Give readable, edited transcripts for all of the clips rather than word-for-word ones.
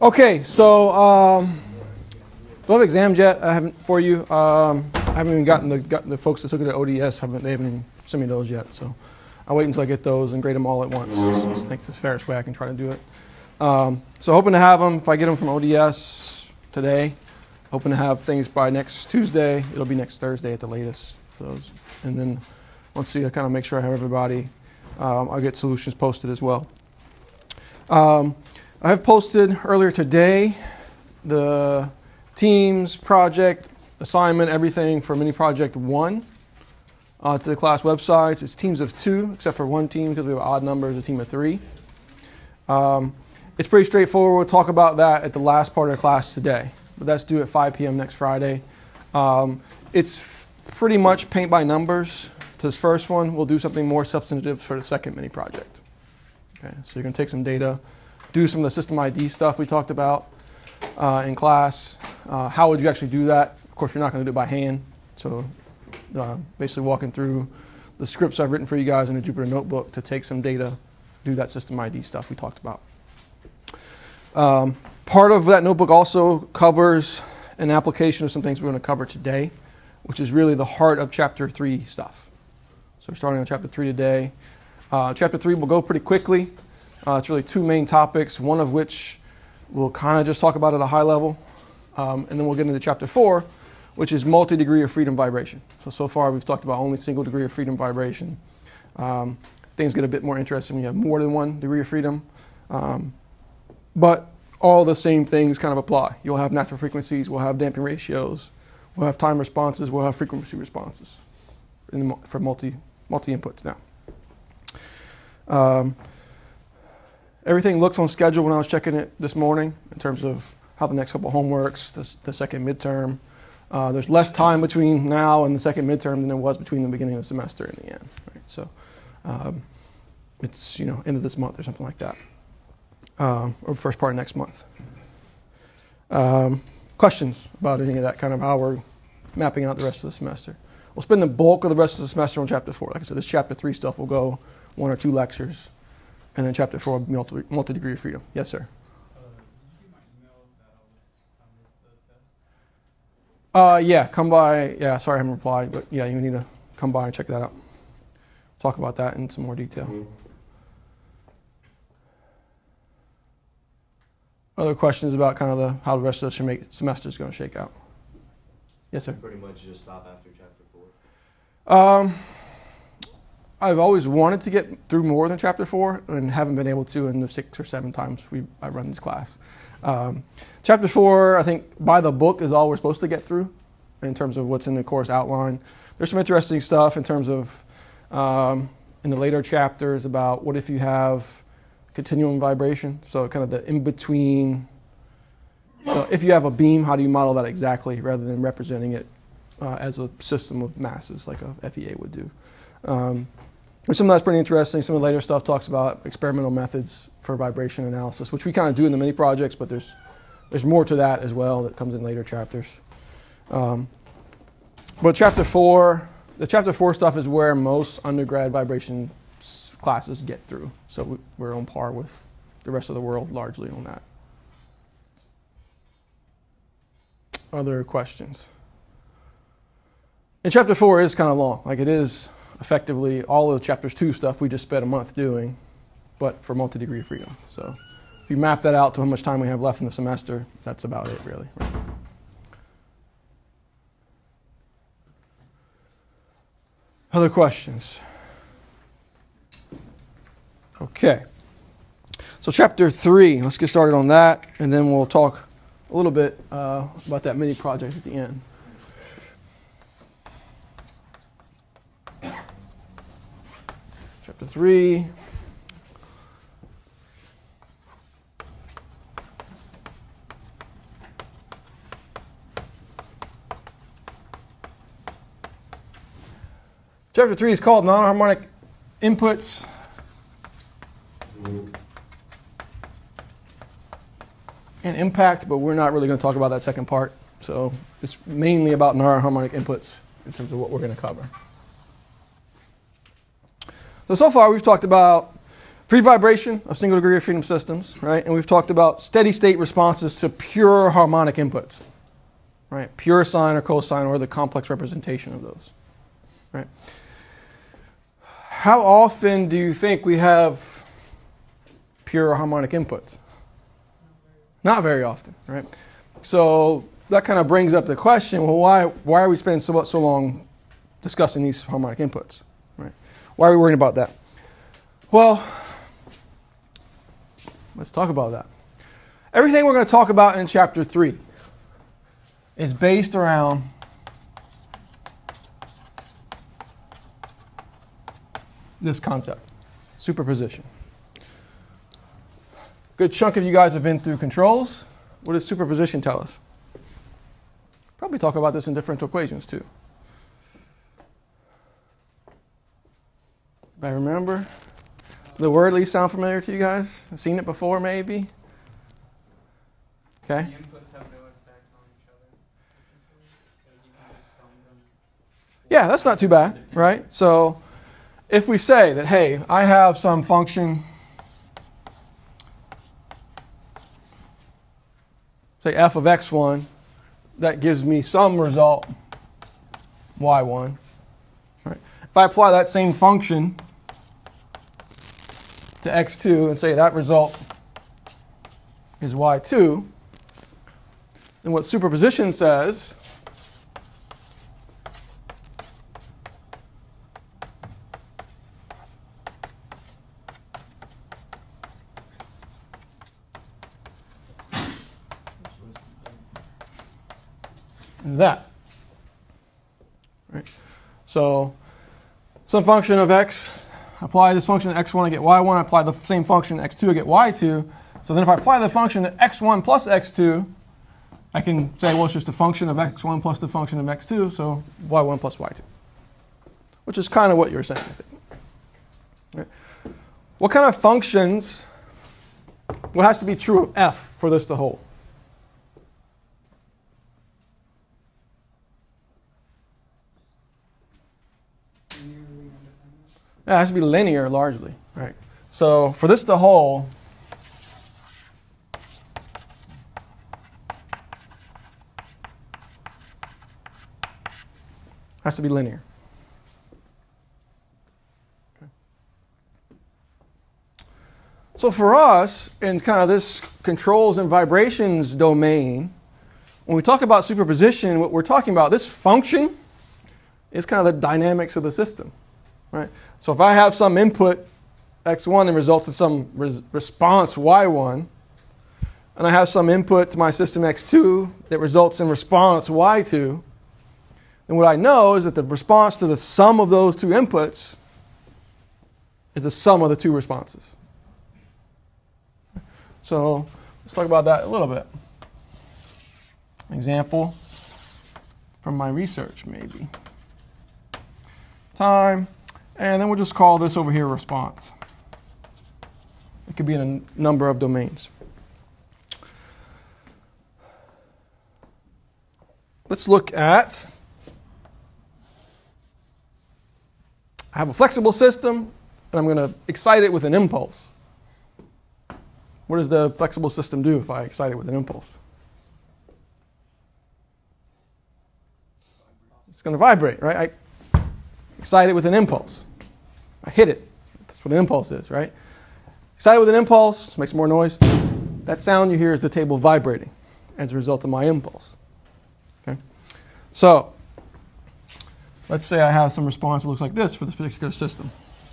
Okay, so don't have exams yet. I haven't for you. I haven't even gotten the folks that took it at ODS. They haven't even sent me those yet. So I'll wait until I get those and grade them all at once. So I think it's the fairest way I can try to do it. So hoping to have them if I get them from ODS today. Hoping to have things by next Tuesday. It'll be next Thursday at the latest for those. And then once I kind of make sure I have everybody, I'll get solutions posted as well. I have posted earlier today the teams, project, assignment, everything for mini project 1 to the class websites. It's teams of 2, except for one team because we have odd numbers, a team of 3. It's pretty straightforward. We'll talk about that at the last part of the class today. But that's due at 5 p.m. next Friday. It's pretty much paint by numbers. To this first one, we'll do something more substantive for the second mini project. Okay, so you're going to take some data, do some of the system ID stuff we talked about in class. How would you actually do that? Of course, you're not going to do it by hand. So basically walking through the scripts I've written for you guys in the Jupyter Notebook to take some data, do that system ID stuff we talked about. Part of that notebook also covers an application of some things we're going to cover today, which is really the heart of Chapter 3 stuff. So we're starting on Chapter 3 today. Chapter 3 will go pretty quickly. It's really 2 main topics, one of which we'll kind of just talk about at a high level. And then we'll get into Chapter 4, which is multi-degree of freedom vibration. So far we've talked about only single degree of freedom vibration. Things get a bit more interesting when you have more than one degree of freedom. But all the same things kind of apply. You'll have natural frequencies, we'll have damping ratios, we'll have time responses, we'll have frequency responses for multi-inputs now. Everything looks on schedule when I was checking it this morning in terms of how the next couple of homeworks, the second midterm. There's less time between now and the second midterm than there was between the beginning of the semester and the end. Right? So it's end of this month or something like that, or first part of next month. Questions about any of that, kind of how we're mapping out the rest of the semester? We'll spend the bulk of the rest of the semester on Chapter 4. Like I said, this Chapter 3 stuff will go 1 or 2 lectures, and then Chapter 4 will be multi-degree of freedom. Yes, sir? Yeah, come by. Yeah, sorry I haven't replied, but yeah, you need to come by and check that out. Talk about that in some more detail. Mm-hmm. Other questions about kind of how the rest of the semester is going to shake out? Yes, sir? Pretty much just stop after Chapter 4. I've always wanted to get through more than Chapter 4 and haven't been able to in the 6 or 7 times I run this class. Chapter 4, I think, by the book is all we're supposed to get through in terms of what's in the course outline. There's some interesting stuff in terms of in the later chapters about what if you have continuum vibration, so kind of the in-between. So if you have a beam, how do you model that exactly rather than representing it as a system of masses like a FEA would do? Some of that's pretty interesting. Some of the later stuff talks about experimental methods for vibration analysis, which we kind of do in the mini projects, but there's more to that as well that comes in later chapters. But Chapter 4, the Chapter 4 stuff is where most undergrad vibration classes get through. So we're on par with the rest of the world largely on that. Other questions? And Chapter 4 is kind of long. Like it is effectively all of the Chapters 2 stuff we just spent a month doing, but for multi-degree of freedom. So if you map that out to how much time we have left in the semester, that's about it really. Right? Other questions? Okay. So Chapter 3, let's get started on that, and then we'll talk a little bit about that mini project at the end. Chapter 3. Chapter 3 is called Non-Harmonic Inputs. And impact, but we're not really going to talk about that second part. So it's mainly about non-harmonic inputs in terms of what we're going to cover. So far we've talked about free vibration of single degree of freedom systems, right? And we've talked about steady state responses to pure harmonic inputs, right? Pure sine or cosine or the complex representation of those, right? How often do you think we have pure harmonic inputs? Not very often, right? So that kind of brings up the question, well, why are we spending so long discussing these harmonic inputs, right? Why are we worrying about that? Well, let's talk about that. Everything we're going to talk about in chapter 3 is based around this concept, superposition. Good chunk of you guys have been through controls. What does superposition tell us? Probably talk about this in differential equations too. I remember. The word at least sound familiar to you guys? Seen it before maybe? Okay. The inputs have no effect on each other. Like you can just sum them. Yeah, that's not too bad, right? So if we say that, hey, I have some function, say f of x1, that gives me some result, y1. Right? If I apply that same function to x2 and say that result is y2, then what superposition says that. Right? So some function of x, apply this function to x1, I get y1. Apply the same function to x2, I get y2. So then if I apply the function to x1 plus x2, I can say, well, it's just a function of x1 plus the function of x2, so y1 plus y2. Which is kind of what you're saying, I think. Right? What kind of functions, what has to be true of f for this to hold? Yeah, it has to be linear largely, right? So for this to hold, it has to be linear. Okay. So for us, in kind of this controls and vibrations domain, when we talk about superposition, what we're talking about, this function is kind of the dynamics of the system, right? So if I have some input x1 and results in some response y1, and I have some input to my system x2 that results in response y2, then what I know is that the response to the sum of those two inputs is the sum of the two responses. So let's talk about that a little bit. An example from my research maybe. Time. And then we'll just call this over here response. It could be in a number of domains. Let's look at, I have a flexible system, and I'm going to excite it with an impulse. What does the flexible system do if I excite it with an impulse? It's going to vibrate, right? I excite it with an impulse. I hit it. That's what an impulse is, right? Excite it with an impulse, makes more noise. That sound you hear is the table vibrating as a result of my impulse. Okay? So, let's say I have some response that looks like this for this particular system.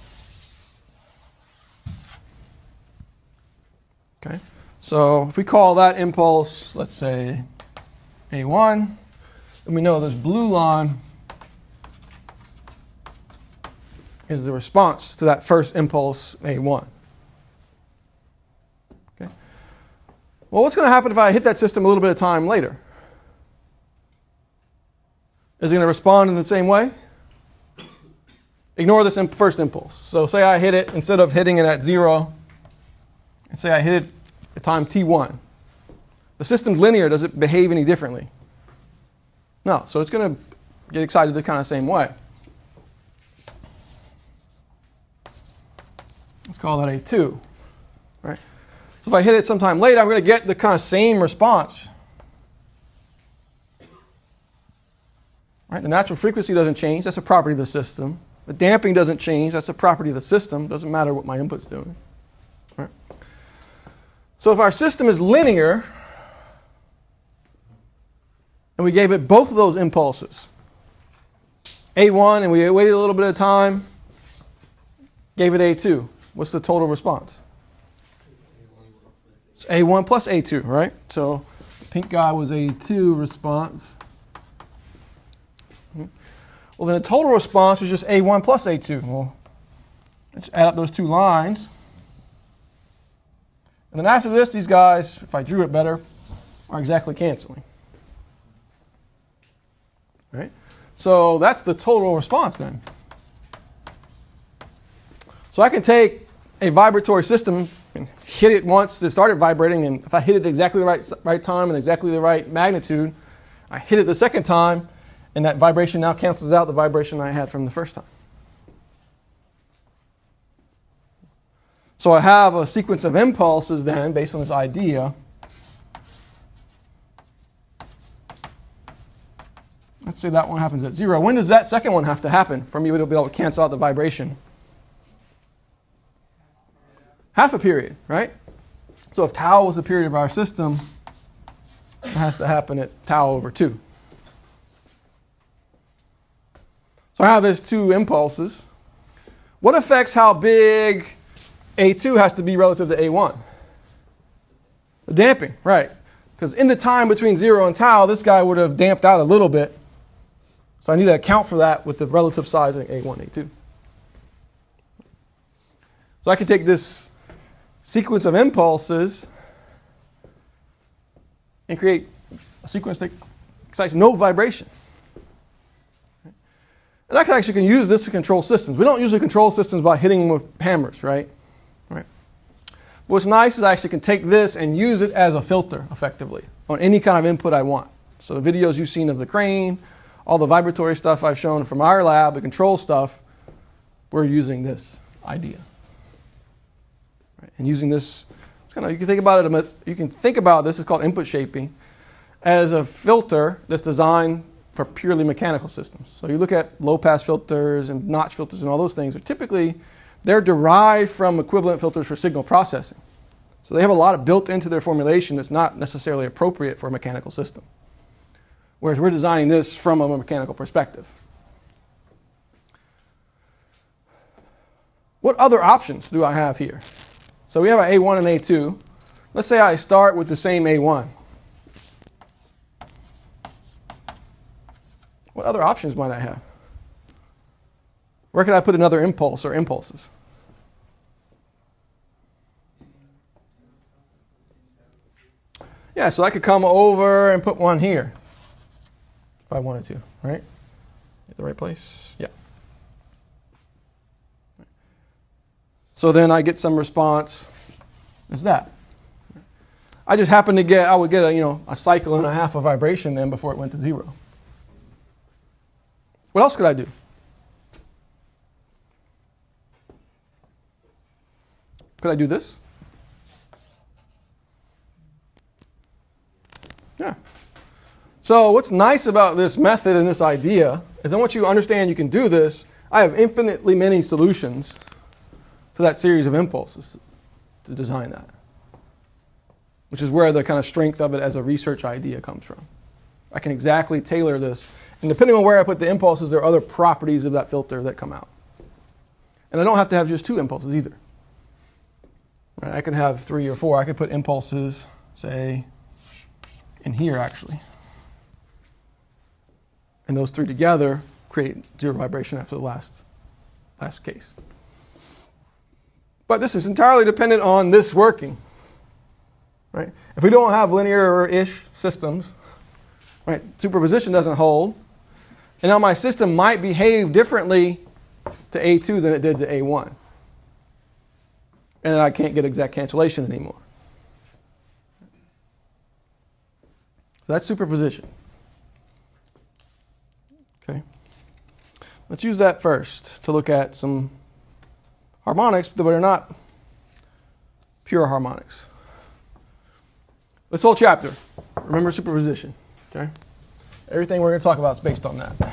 Okay? So, if we call that impulse, let's say A1, and we know this blue line is the response to that first impulse, A1. Okay. Well, what's going to happen if I hit that system a little bit of time later? Is it going to respond in the same way? Ignore this first impulse. So say I hit it, instead of hitting it at 0, and say I hit it at time t1. The system's linear. Does it behave any differently? No. So it's going to get excited the kind of same way. Let's call that A2. Right? So if I hit it sometime later, I'm going to get the kind of same response. Right? The natural frequency doesn't change. That's a property of the system. The damping doesn't change. That's a property of the system. Doesn't matter what my input's doing. Right? So if our system is linear, and we gave it both of those impulses, A1, and we waited a little bit of time, gave it A2. What's the total response? It's A1 plus A2, right? So pink guy was A2 response. Well, then the total response is just A1 plus A2. Well, let's add up those two lines. And then after this, these guys, if I drew it better, are exactly canceling. Right? So that's the total response then. So I can take a vibratory system and hit it once to start it vibrating, and if I hit it exactly the right time and exactly the right magnitude, I hit it the second time, and that vibration now cancels out the vibration I had from the first time. So I have a sequence of impulses then, based on this idea. Let's say that one happens at 0. When does that second one have to happen for me to be able to cancel out the vibration? Half a period, right? So if tau was the period of our system, it has to happen at tau over 2. So I have these two impulses. What affects how big A2 has to be relative to A1? The damping, right. Because in the time between 0 and tau, this guy would have damped out a little bit. So I need to account for that with the relative size of A1, A2. So I can take this sequence of impulses and create a sequence that excites no vibration. And I can use this to control systems. We don't usually control systems by hitting them with hammers, right? But what's nice is I actually can take this and use it as a filter, effectively, on any kind of input I want. So the videos you've seen of the crane, all the vibratory stuff I've shown from our lab, the control stuff, we're using this idea. And using this, you can think about it. You can think about this. It's called input shaping, as a filter that's designed for purely mechanical systems. So you look at low-pass filters and notch filters and all those things. They're derived from equivalent filters for signal processing. So they have a lot built into their formulation that's not necessarily appropriate for a mechanical system. Whereas we're designing this from a mechanical perspective. What other options do I have here? So we have an A1 and A2. Let's say I start with the same A1. What other options might I have? Where could I put another impulse or impulses? Yeah, so I could come over and put one here if I wanted to, right? At the right place? Yeah. So then I get some response as that. I just happen to I would get a cycle and a half of vibration then before it went to 0. What else could I do? Could I do this? Yeah. So what's nice about this method and this idea is I want you to understand you can do this. I have infinitely many solutions to that series of impulses to design that, which is where the kind of strength of it as a research idea comes from. I can exactly tailor this. And depending on where I put the impulses, there are other properties of that filter that come out. And I don't have to have just 2 impulses either. Right? I could have 3 or 4. I could put impulses, say, in here actually. And those 3 together create 0 vibration after the last case. But this is entirely dependent on this working. Right? If we don't have linear-ish systems, right, superposition doesn't hold. And now my system might behave differently to A2 than it did to A1. And then I can't get exact cancellation anymore. So that's superposition. Okay. Let's use that first to look at some harmonics that are not pure harmonics. This whole chapter, remember superposition. Okay? Everything we're going to talk about is based on that.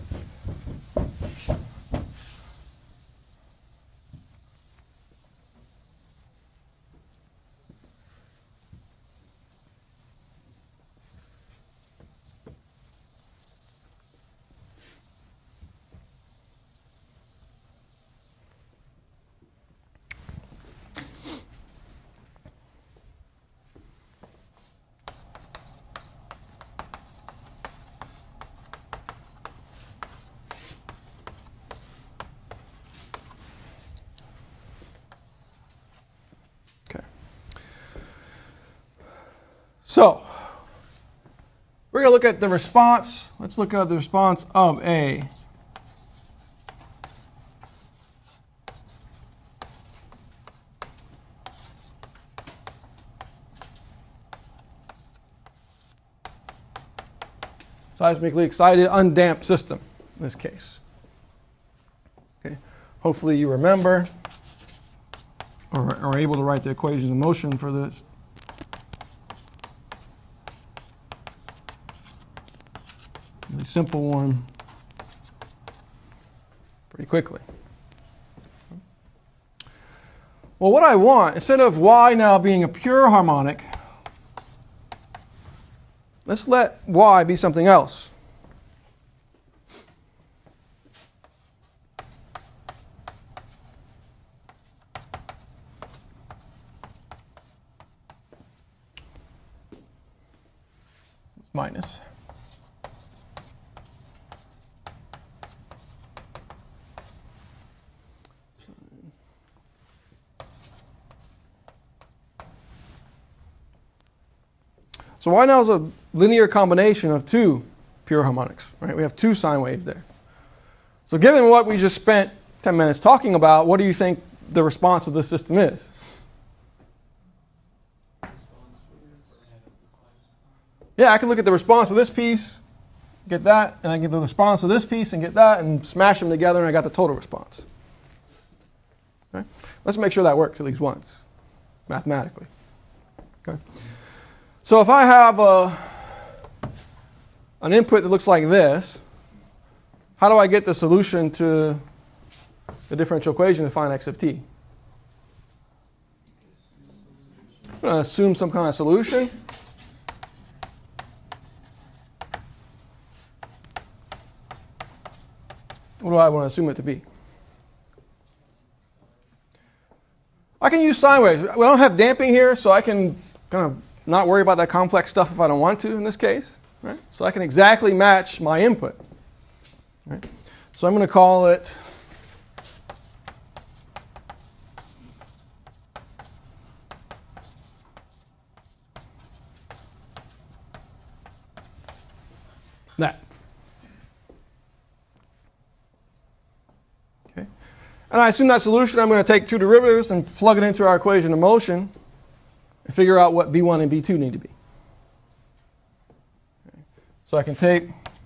So, we're going to look at the response. Let's look at the response of a seismically excited, undamped system in this case. Okay. Hopefully you remember or are able to write the equations of motion for this. Really simple one pretty quickly. Well, what I want, instead of y now being a pure harmonic, let's let y be something else. It's minus. So y now is a linear combination of two pure harmonics, right? We have two sine waves there. So given what we just spent 10 minutes talking about, what do you think the response of this system is? Yeah, I can look at the response of this piece, get that, and I get the response of this piece and get that, and smash them together, and I got the total response. Okay? Let's make sure that works at least once, mathematically. Okay? So if I have an input that looks like this, how do I get the solution to the differential equation to find x of t? I'm going to assume some kind of solution. What do I want to assume it to be? I can use sine waves. We don't have damping here, so I can kind of not worry about that complex stuff if I don't want to in this case. Right? So I can exactly match my input. Right? So I'm going to call it that. Okay. And I assume that solution, I'm going to take two derivatives and plug it into our equation of motion and figure out what B1 and B2 need to be. Okay. So I can take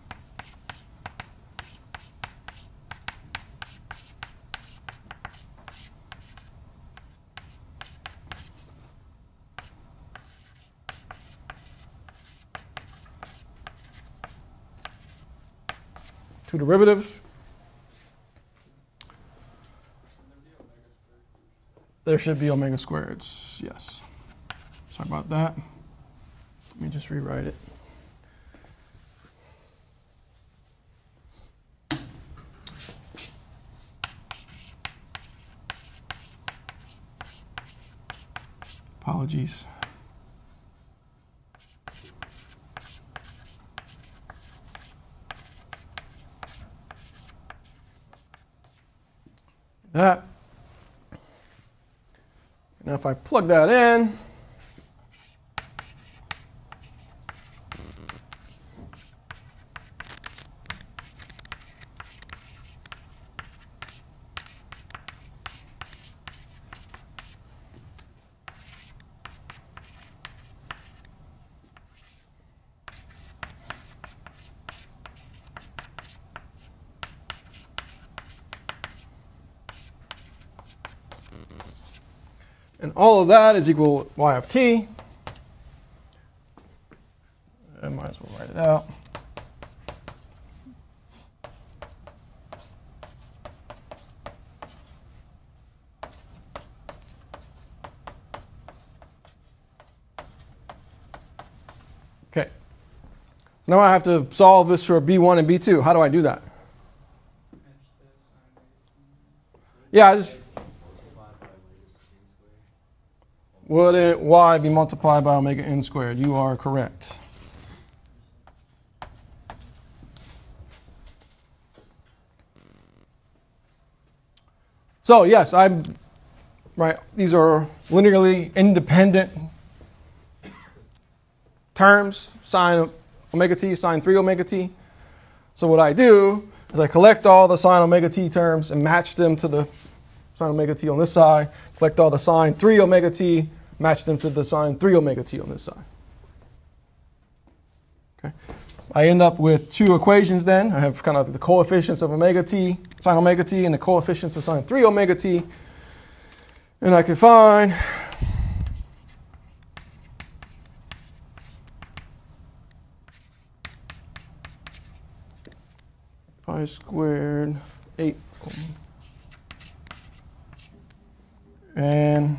two derivatives. There should be omega squareds, yes. Sorry about that. Let me just rewrite it. Apologies. That. Now if I plug that in, And all of that is equal y of t. I might as well write it out. Okay. Now I have to solve this for B1 and B2. How do I do that? Yeah, I just... Wouldn't y be multiplied by omega n squared? You are correct. So yes, these are linearly independent terms, sine omega t, sine 3 omega t. So what I do is I collect all the sine omega t terms and match them to the sine omega t on this side, collect all the sine 3 omega t, match them to the sine 3 omega t on this side. Okay. I end up with two equations then. I have kind of the coefficients of omega t, sine omega t, and the coefficients of sine 3 omega t. And I can find pi squared 8 and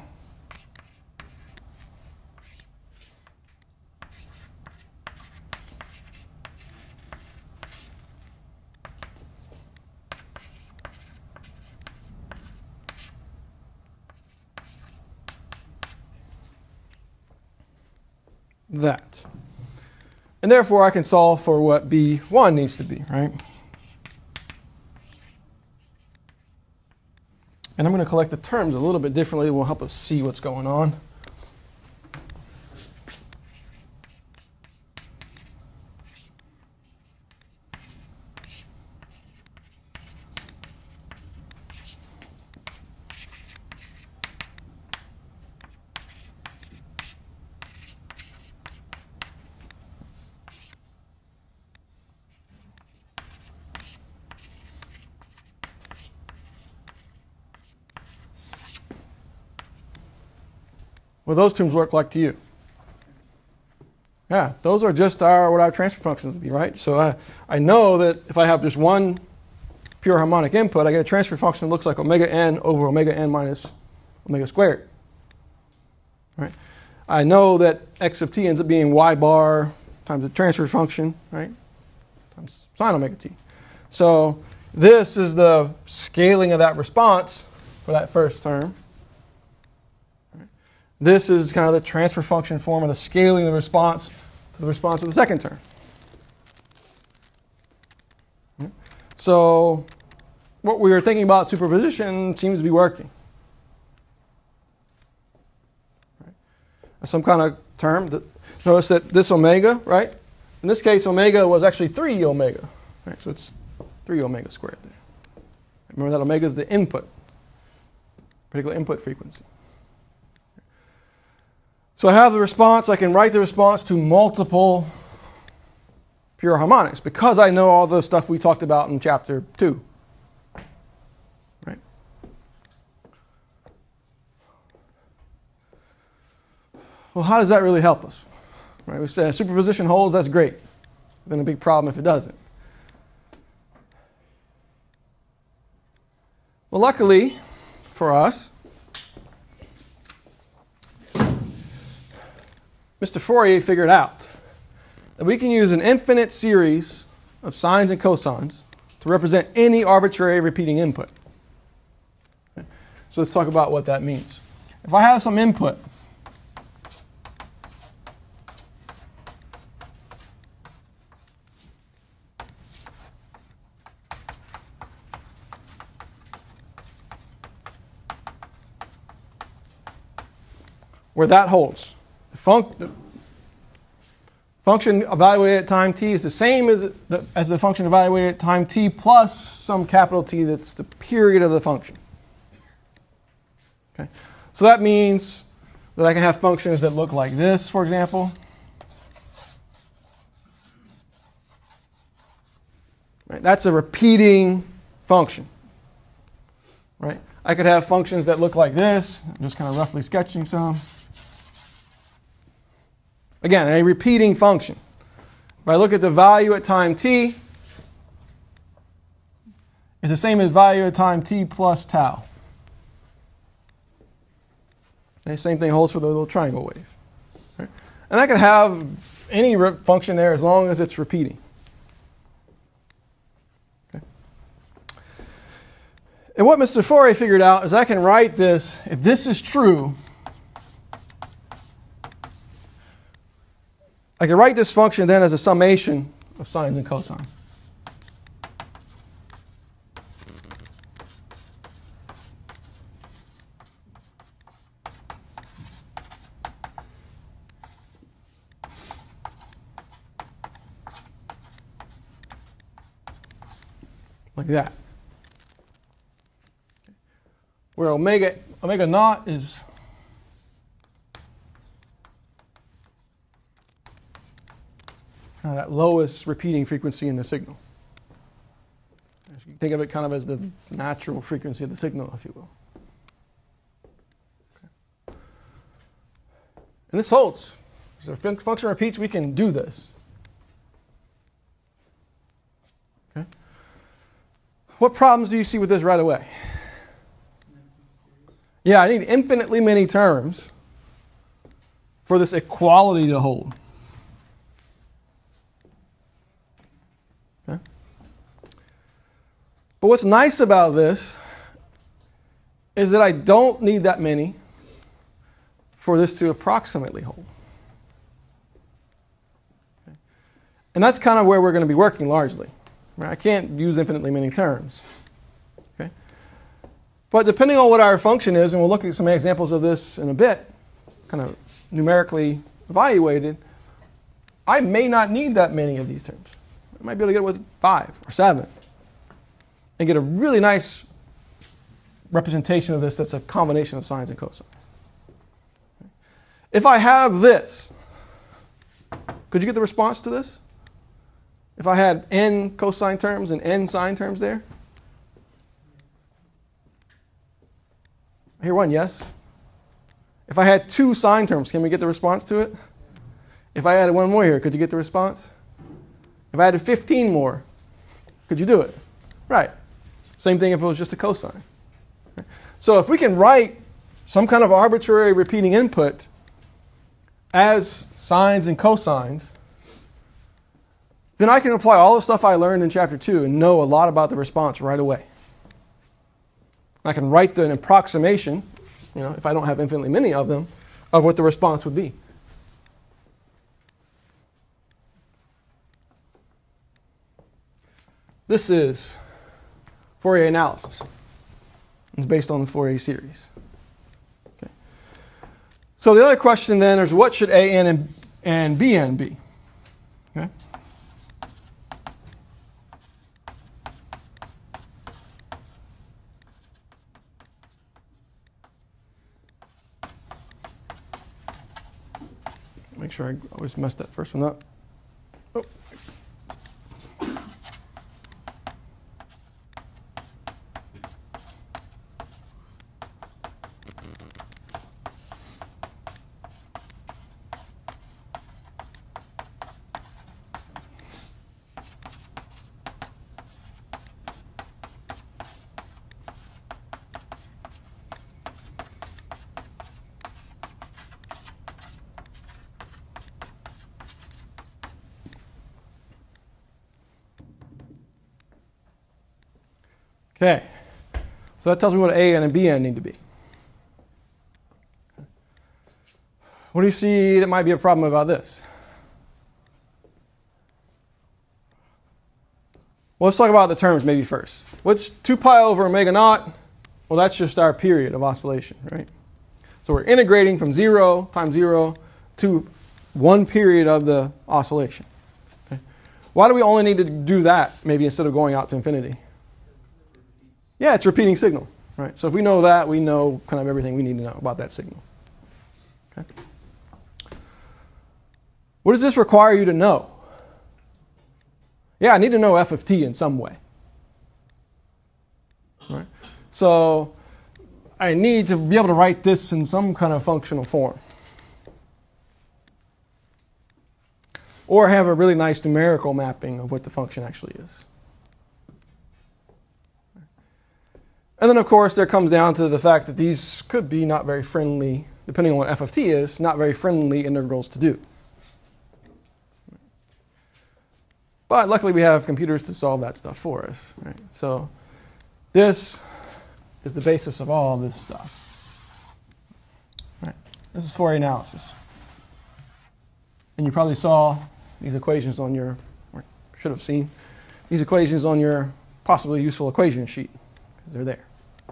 that. And therefore I can solve for what B1 needs to be, right? And I'm going to collect the terms a little bit differently. It will help us see what's going on. Well, those terms look like to you. Yeah, those are just what our transfer functions would be, right? So I know that if I have just one pure harmonic input, I get a transfer function that looks like omega n over omega n minus omega squared. Right? I know that x of t ends up being y bar times the transfer function, right? Times sine omega t. So this is the scaling of that response for that first term. This is kind of the transfer function form of the scaling of the response to the response of the second term. So what we were thinking about superposition seems to be working. Some kind of term. Notice that this omega, right? In this case, omega was actually 3 omega. Right? So it's 3 omega squared there. Remember that omega is the input, particular input frequency. So I have the response. I can write the response to multiple pure harmonics because I know all the stuff we talked about in chapter 2. Right? Well, how does that really help us? Right? We said superposition holds, that's great. Been a big problem if it doesn't. Well, luckily for us, Mr. Fourier figured out that we can use an infinite series of sines and cosines to represent any arbitrary repeating input. Okay. So let's talk about what that means. If I have some input, where that holds. The function evaluated at time t is the same as the function evaluated at time t plus some capital T that's the period of the function. Okay. So that means that I can have functions that look like this, for example. Right. That's a repeating function. Right. I could have functions that look like this. I'm just kind of roughly sketching some. Again, a repeating function. If I look at the value at time t, it's the same as value at time t plus tau. The same thing holds for the little triangle wave. Right? And I can have any function there as long as it's repeating. Okay. And what Mr. Fourier figured out is I can write this, if this is true, I can write this function then as a summation of sines and cosines. Like that. Where omega naught is kind of that lowest repeating frequency in the signal. You can think of it kind of as the natural frequency of the signal, if you will. Okay. And this holds. So if the function repeats, we can do this. Okay. What problems do you see with this right away? Yeah, I need infinitely many terms for this equality to hold. Okay. But what's nice about this is that I don't need that many for this to approximately hold. Okay. And that's kind of where we're going to be working largely. Right? I can't use infinitely many terms. Okay? But depending on what our function is, and we'll look at some examples of this in a bit, kind of numerically evaluated, I may not need that many of these terms. I might be able to get it with 5 or 7 and get a really nice representation of this that's a combination of sines and cosines. If I have this, could you get the response to this? If I had n cosine terms and n sine terms there? I hear one, yes. If I had 2 sine terms, can we get the response to it? If I added one more here, could you get the response? If I added 15 more, could you do it? Right. Same thing if it was just a cosine. So if we can write some kind of arbitrary repeating input as sines and cosines, then I can apply all the stuff I learned in Chapter 2 and know a lot about the response right away. I can write an approximation, if I don't have infinitely many of them, of what the response would be. This is Fourier analysis. It's based on the Fourier series. Okay. So the other question then is, what should AN and BN be? Okay. Make sure I always mess that first one up. Oh. Okay, so that tells me what AN and BN need to be. What do you see that might be a problem about this? Well, let's talk about the terms maybe first. What's 2 pi over omega naught? Well, that's just our period of oscillation, right? So we're integrating from 0 times 0 to 1 period of the oscillation. Okay. Why do we only need to do that maybe instead of going out to infinity? Yeah, it's a repeating signal, right? So if we know that, we know kind of everything we need to know about that signal. Okay. What does this require you to know? Yeah, I need to know f of t in some way. Right? So I need to be able to write this in some kind of functional form. Or have a really nice numerical mapping of what the function actually is. And then, of course, there comes down to the fact that these could be not very friendly, depending on what f of t is, not very friendly integrals to do. But luckily, we have computers to solve that stuff for us. Right? So this is the basis of all this stuff. Right? This is Fourier analysis. And you probably saw these equations on your, or should have seen, these equations on your possibly useful equation sheet, because they're there.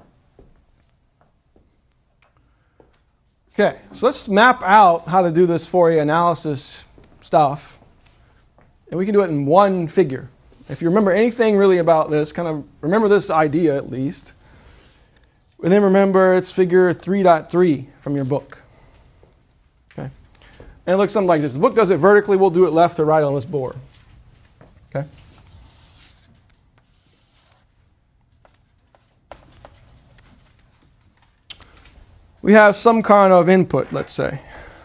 Okay, so let's map out how to do this Fourier analysis stuff. And we can do it in one figure. If you remember anything really about this, kind of remember this idea at least. And then remember it's figure 3.3 from your book. Okay. And it looks something like this. The book does it vertically. We'll do it left to right on this board. Okay. We have some kind of input, let's say.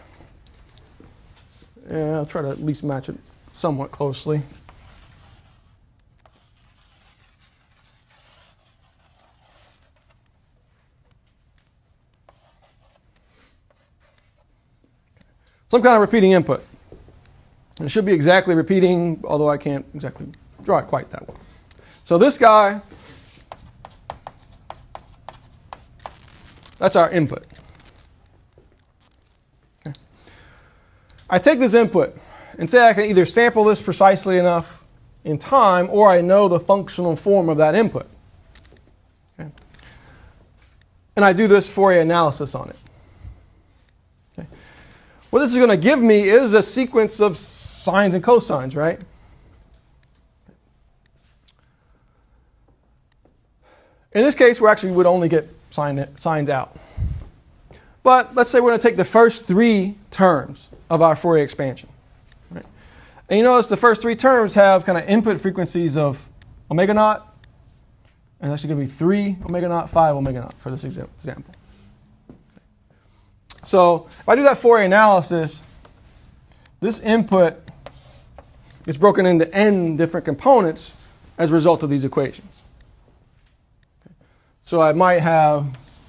And I'll try to at least match it somewhat closely. Some kind of repeating input. And it should be exactly repeating, although I can't exactly draw it quite that well. So this guy, that's our input. Okay. I take this input and say I can either sample this precisely enough in time, or I know the functional form of that input. Okay. And I do this Fourier analysis on it. Okay. What this is going to give me is a sequence of sines and cosines, right? In this case, we actually would only get sines out. But let's say we're going to take the first three terms of our Fourier expansion. Right? And you notice the first three terms have kind of input frequencies of omega naught, and that's going to be 3 omega naught, 5 omega naught for this example. So if I do that Fourier analysis, this input is broken into n different components as a result of these equations. So I might have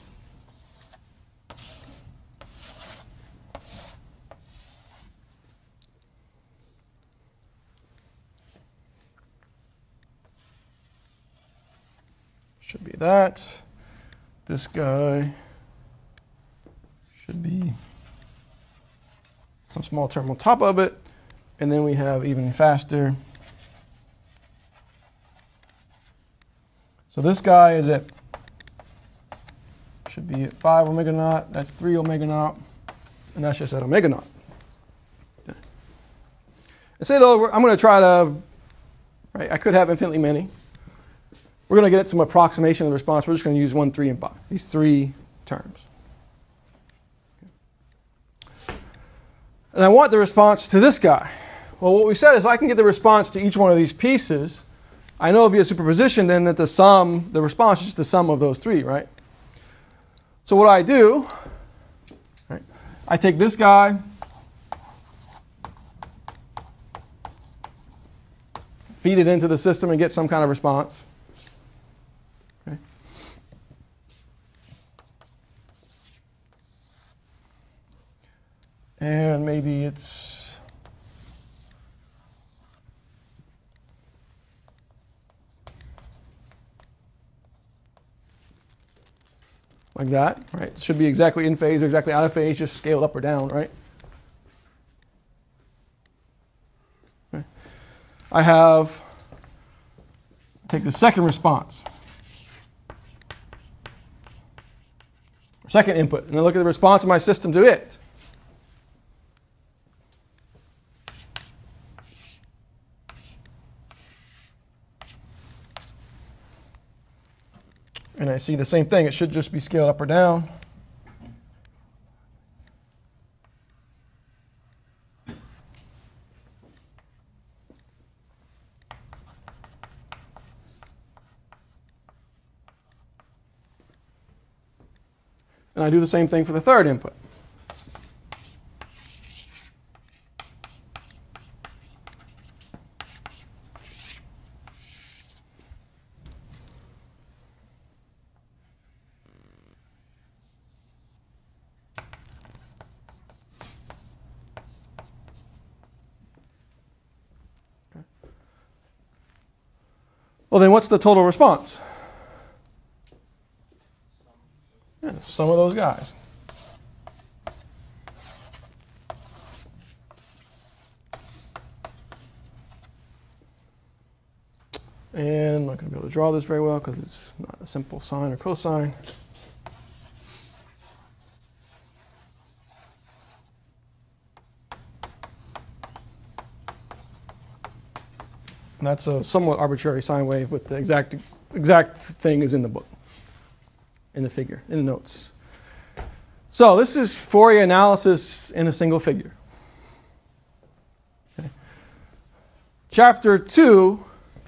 should be that. This guy should be some small term on top of it. And then we have even faster. So this guy is at, should be at 5 omega naught. That's 3 omega naught. And that's just at omega naught. Okay. And say, though, I'm going to try to, right, I could have infinitely many. We're going to get some approximation of the response. We're just going to use 1, 3, and 5. These three terms. Okay. And I want the response to this guy. Well, what we said is if I can get the response to each one of these pieces, I know via superposition then that the response is just the sum of those three, right? So what I do, right, I take this guy, feed it into the system and get some kind of response. Okay. And maybe it's like that, right? It should be exactly in phase or exactly out of phase, just scaled up or down, right? Okay. I have, take the second response, second input, and I look at the response of my system to it. And I see the same thing. It should just be scaled up or down. And I do the same thing for the third input. Well, then what's the total response? Yeah, it's some of those guys. And I'm not going to be able to draw this very well because it's not a simple sine or cosine. And that's a somewhat arbitrary sine wave, but the exact thing is in the book, in the figure, in the notes. So this is Fourier analysis in a single figure. Okay. Chapter 2,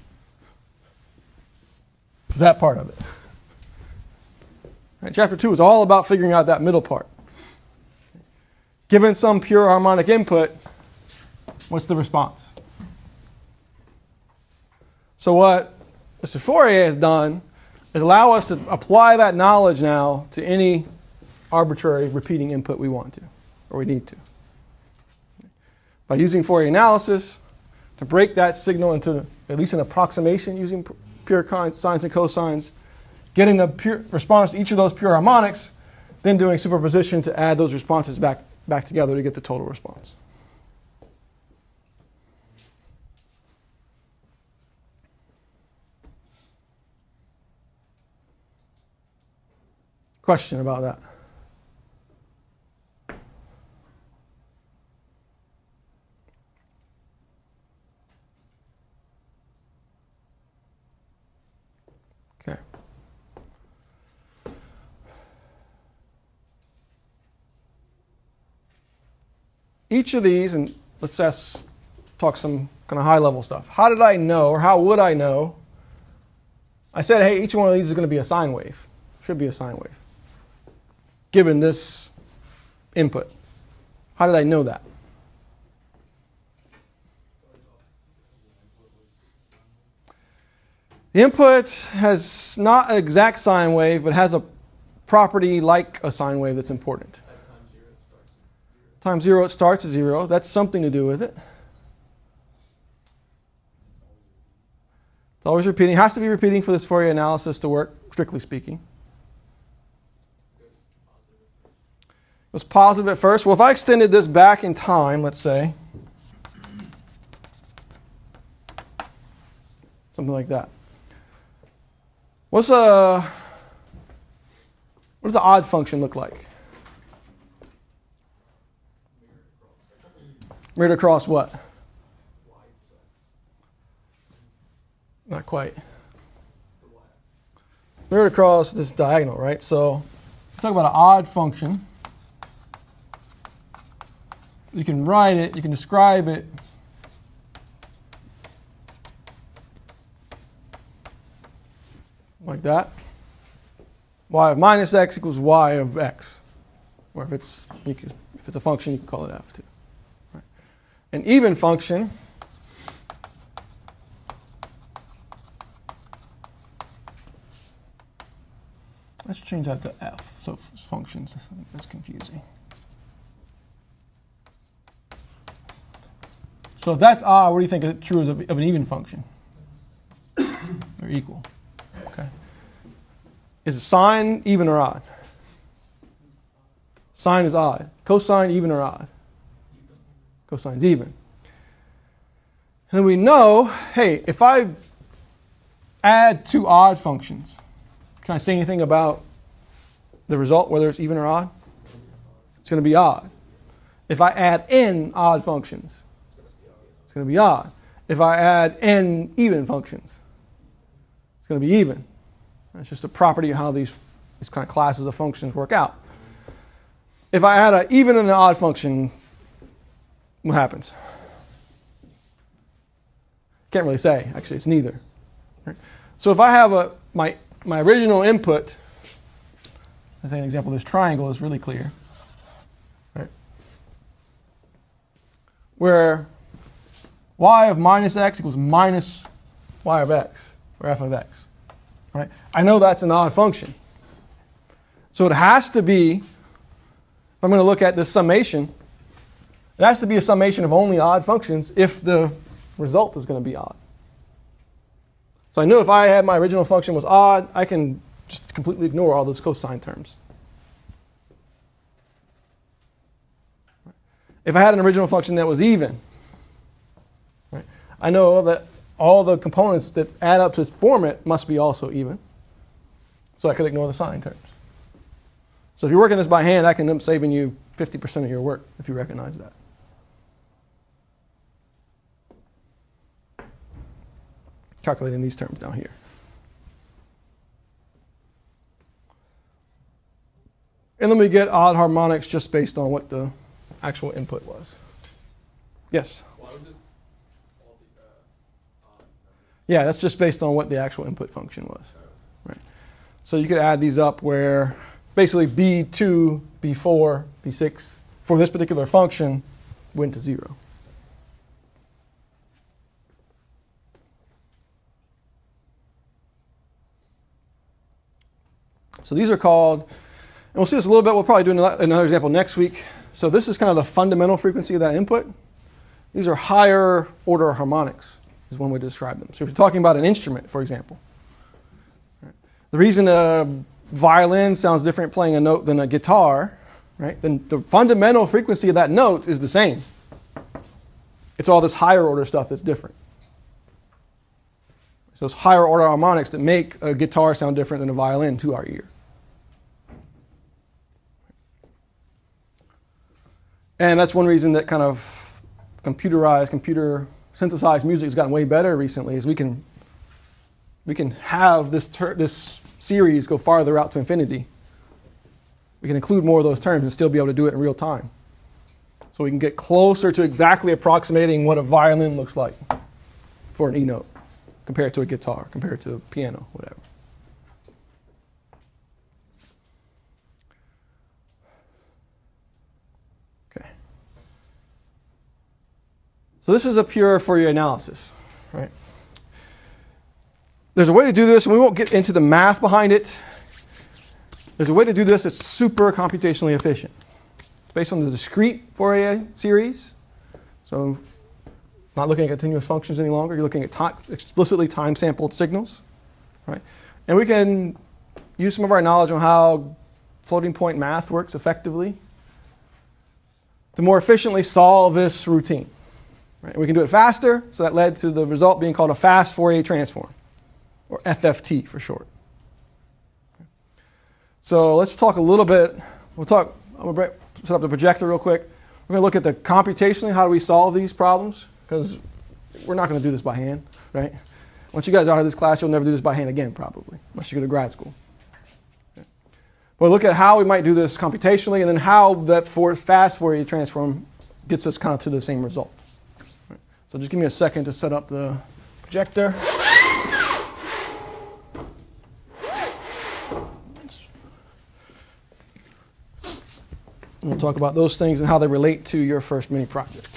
that part of it. Right, chapter 2 is all about figuring out that middle part. Given some pure harmonic input, what's the response? So what Mr. Fourier has done is allow us to apply that knowledge now to any arbitrary repeating input we want to, or we need to. By using Fourier analysis to break that signal into at least an approximation using pure sines and cosines, getting the pure response to each of those pure harmonics, then doing superposition to add those responses back together to get the total response. Question about that? Okay. Each of these, and let's talk some kind of high-level stuff. How did I know, or how would I know? I said, hey, each one of these is going to be a sine wave. Should be a sine wave, given this input. How did I know that? The input has not an exact sine wave, but has a property like a sine wave that's important. Time 0 it starts at 0. That's something to do with it. It's always repeating. It has to be repeating for this Fourier analysis to work, strictly speaking. It was positive at first. Well, if I extended this back in time, let's say, something like that. What does the odd function look like? Mirrored across what? Not quite. It's mirrored across this diagonal, right? So, talk about an odd function. You can write it, you can describe it like that. Y of minus x equals y of x. Or if it's a function, you can call it f too. Right. An even function let's change that to f. So functions, I think that's confusing. So if that's odd, what do you think is true of an even function? Or equal. Okay. Is sine even or odd? Sine is odd. Cosine even or odd? Cosine's even. And then we know, hey, if I add two odd functions, can I say anything about the result, whether it's even or odd? It's going to be odd. If I add n odd functions, it's going to be odd. If I add n even functions, it's going to be even. That's just a property of how these kind of classes of functions work out. If I add an even and an odd function, what happens? Can't really say. Actually, it's neither. Right? So if I have my original input I think an example of this triangle is really clear. Right? Where y of minus x equals minus y of x, or f of x. Right? I know that's an odd function. So it has to be, if I'm going to look at this summation, it has to be a summation of only odd functions if the result is going to be odd. So I knew if I had my original function was odd, I can just completely ignore all those cosine terms. If I had an original function that was even, right, I know that all the components that add up to form it must be also even. So I could ignore the sine terms. So if you're working this by hand, I can end up saving you 50% of your work if you recognize that. Calculating these terms down here. And then we get odd harmonics just based on what the actual input was. Yes? Why was it all the odd numbers? Yeah, that's just based on what the actual input function was. Right. So you could add these up where basically B2, B4, B6 for this particular function went to 0. So these are called, and we'll see this a little bit, we'll probably do another example next week. So this is kind of the fundamental frequency of that input. These are higher order harmonics, is one way to describe them. So if you're talking about an instrument, for example, right, the reason a violin sounds different playing a note than a guitar, right, then the fundamental frequency of that note is the same. It's all this higher order stuff that's different. So it's higher order harmonics that make a guitar sound different than a violin to our ear. And that's one reason that kind of computer synthesized music has gotten way better recently, is we can have this series go farther out to infinity. We can include more of those terms and still be able to do it in real time. So we can get closer to exactly approximating what a violin looks like for an E note, compared to a guitar, compared to a piano, whatever. Okay. So this is a pure Fourier analysis, right? There's a way to do this, and we won't get into the math behind it. There's a way to do this that's super computationally efficient. It's based on the discrete Fourier series. So not looking at continuous functions any longer. You're looking at explicitly time-sampled signals, right? And we can use some of our knowledge on how floating point math works effectively to more efficiently solve this routine. Right? We can do it faster, so that led to the result being called a fast Fourier transform, or FFT for short. So let's talk a little bit. I'm going to set up the projector real quick. We're going to look at the computationally, how do we solve these problems? Because we're not going to do this by hand, right? Once you guys are out of this class, you'll never do this by hand again, probably, unless you go to grad school. Okay. But look at how we might do this computationally, and then how that fast Fourier transform gets us kind of to the same result. Right. So just give me a second to set up the projector. And we'll talk about those things and how they relate to your first mini project.